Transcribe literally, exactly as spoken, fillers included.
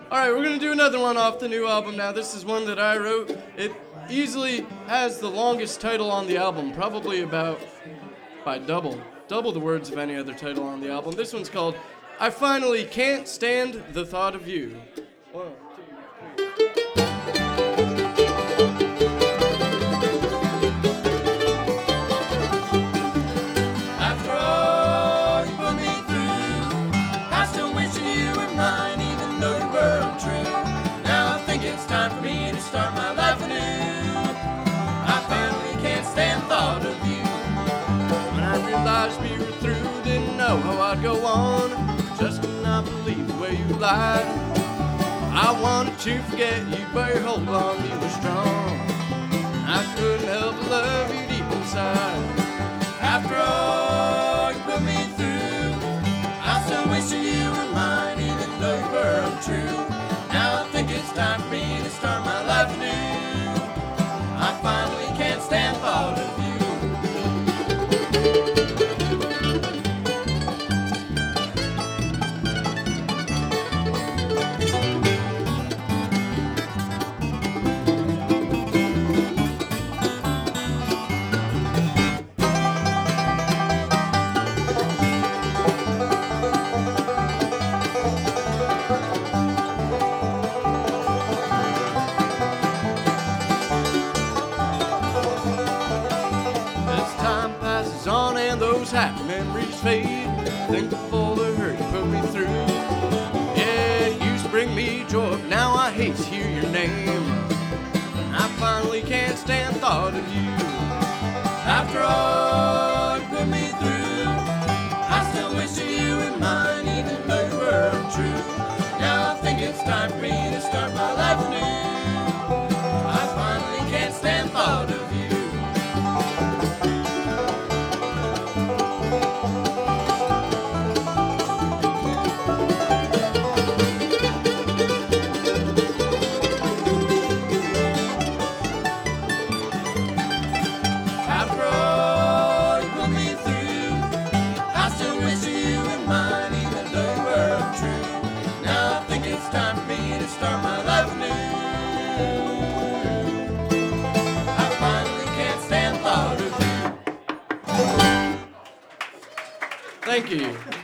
All right, we're gonna do another one off the new album now. This is one that I wrote. It easily has the longest title on the album, probably about by double, double the words of any other title on the album. This one's called I Finally Can't Stand the Thought of You. One, two, three. After all you put me through, I still wish you were mine, even though you were untrue. Now I think it's time for me to start my life anew. I finally can't stand the thought of you. When I realized we were through, didn't know how I'd go on. Just could not believe the way you lied. I wanted to forget you, but your hold on me was strong. I couldn't help but love you deep inside. After all you put me through, I still wish you were mine, even though you were untrue. Now I think it's time for me to start my life anew. I finally can't stand the thought of you. On and those happy memories fade. Think of all the hurt you put me through. Yeah, it used to bring me joy, but now I hate to hear your name. I finally can't stand the thought of you. After all you put me through, I still wish you were mine, even though you were untrue. Now I think it's time for me to start my life anew. I finally can't stand the thought of you. Start my life anew. I finally can't stand the thought of you. Thank you.